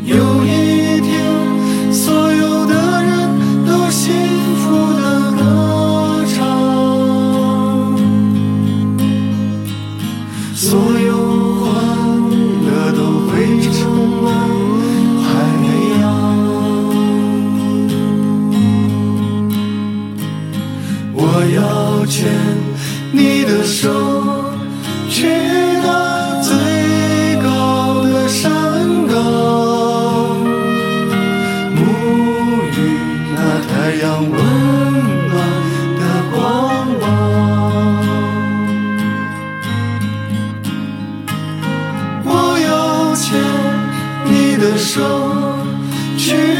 有一天，所有的人都幸福的歌唱，所有欢乐都会成了海洋。我要牵你的手，去那最高的山岗，沐浴那太阳温暖的光芒。我要牵你的手，去